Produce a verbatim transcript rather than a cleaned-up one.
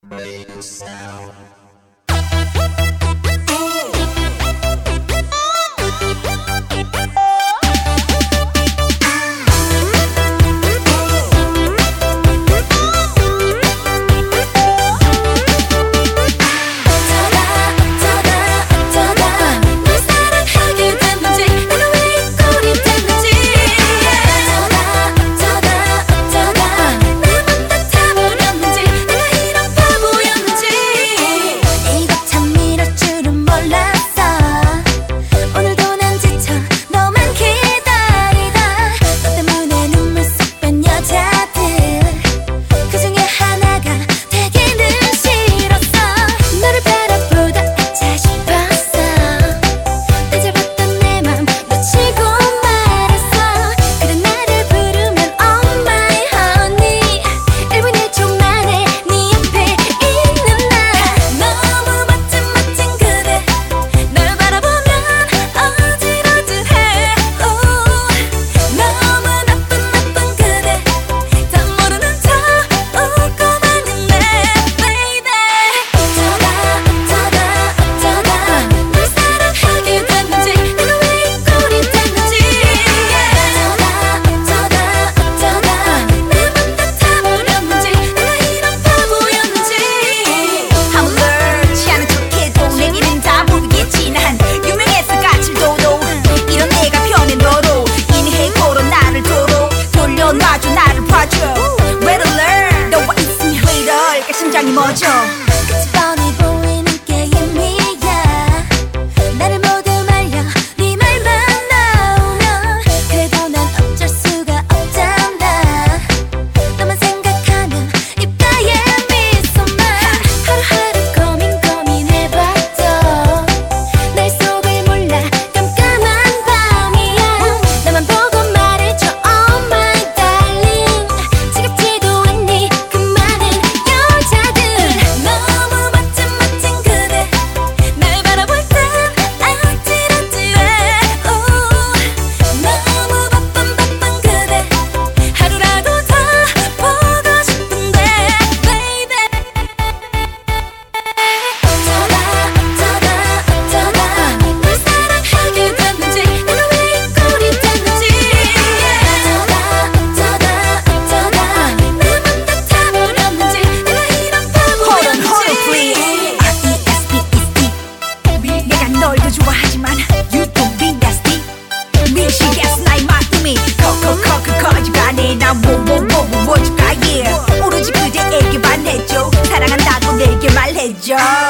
Radio sound. 심장이 멎어. 끝이 뻔히 보이는 게임이야. 나를 모두 말려 네 말만 나오면 그래도 난 어쩔 수가 없잖아. 너만 생각하면 입가에 미소만. 하루하루 고민 고민해봤죠. 날 속을 몰라 깜깜한 밤이야. 나만 보고 말해줘 oh my darling. 지겹지도 않니 그 많은 너무 멋진 멋진 그대 날 바라볼 땐 아찔아찔해. 너무 바쁜 바쁜 그대 하루라도 더 보고 싶은데 baby. 어쩌다 어쩌다 어쩌다 널 사랑하게 됐는지 내가 왜 이 꼴이 됐는지. 어쩌다 어쩌다 어쩌다 내 맘 다 타버렸는지 내가 이런 바보였는지. Hold on, please. R E S P E C. 내가 널 더 좋아하지만 you don't be nasty. 미치겠어 나의 마음이 컥컥컥 커져가네. 나 뭐뭐뭐뭐 뭐줄까 yeah. 오로지 그대에게 반해줘. 사랑한다고 내게 말해줘.